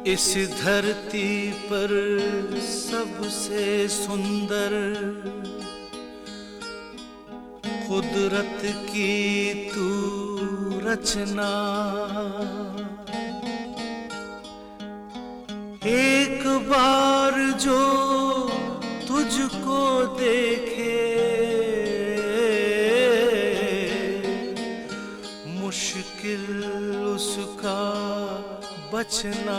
इस धरती पर सबसे सुंदर कुदरत की तू रचना। एक बार जो तुझको देखे मुश्किल उसका बचना।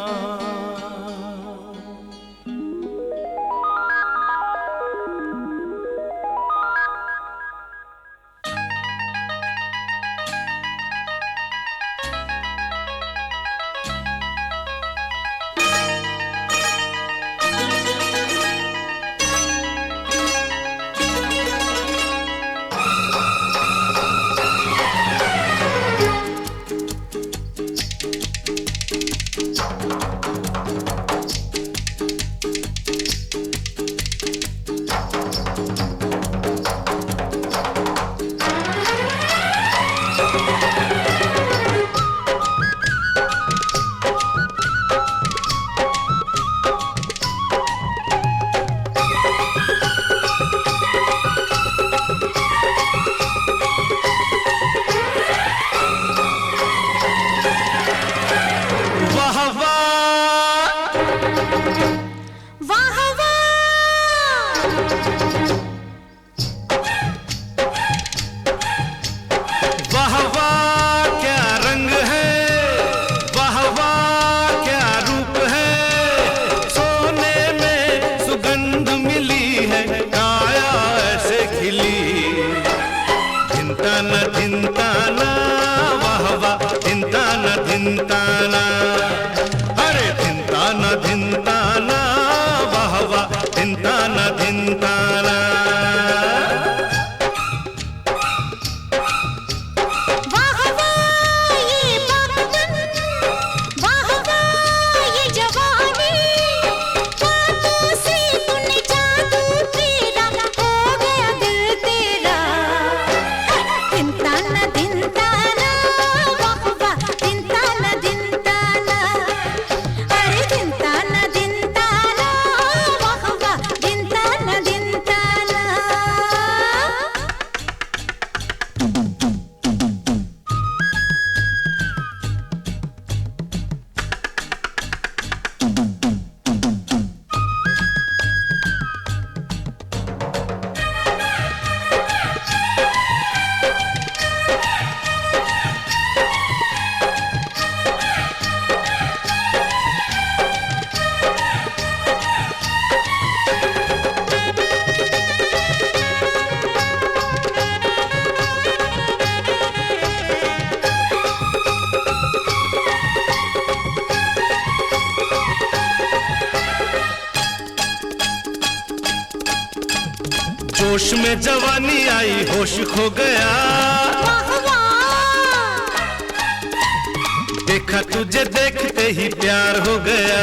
धिंताना धिंताना वाह वाह धिंताना धिंताना, अरे धिंताना धिंताना वाह वाह धिंताना धिंताना। जोश में जवानी आई होश खो गया, देखा तुझे देखते ही प्यार हो गया।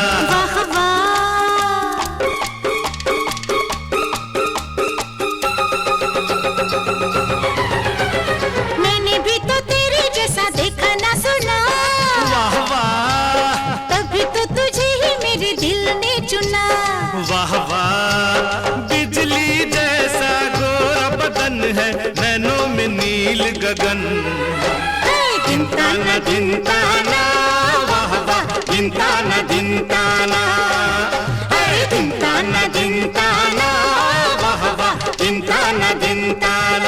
मैंने भी तो तेरे जैसा देखा ना सुना, वाह वाह तभी तो तुझे ही मेरे दिल ने चुना। वाह वाह बिजली जैसा गोरा बदन है, नैनों में नील गगन। धिंताना धिंताना वाह वाह धिंताना धिंताना, अरे धिंताना धिंताना वाह वाह धिंताना धिंताना।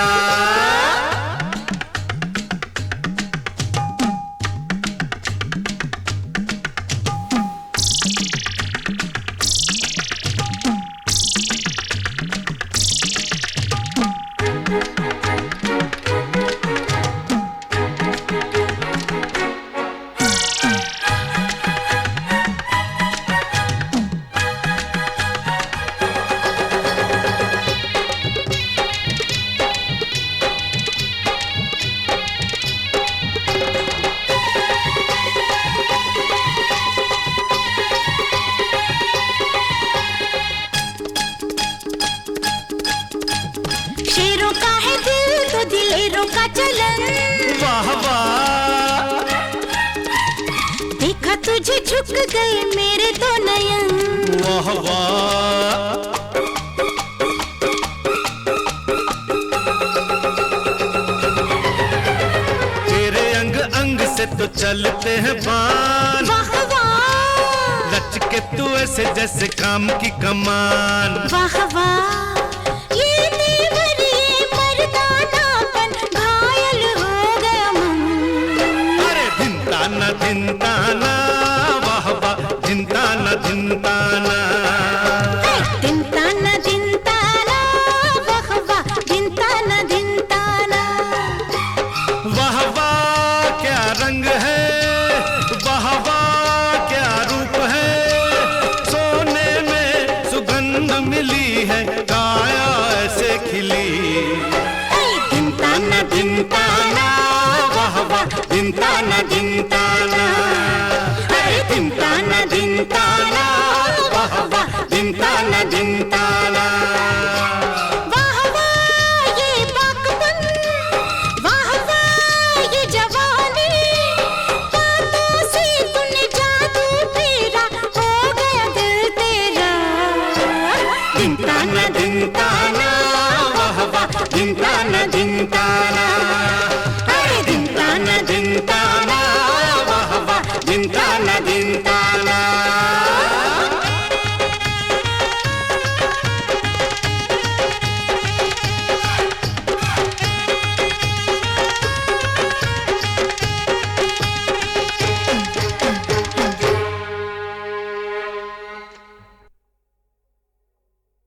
दिलेरों का चलन, वाह वाह देखा तुझे पे झुक गए मेरे तो नयन। वाह वाह, तेरे अंग अंग से तो चलते हैं बाण। वाह वाह, लच के तू ऐसे जैसे काम की कमान। वाह वाह, ये तेवर ये मर्दानापन, घायल हो गया मन। अरे धिनता न धिनता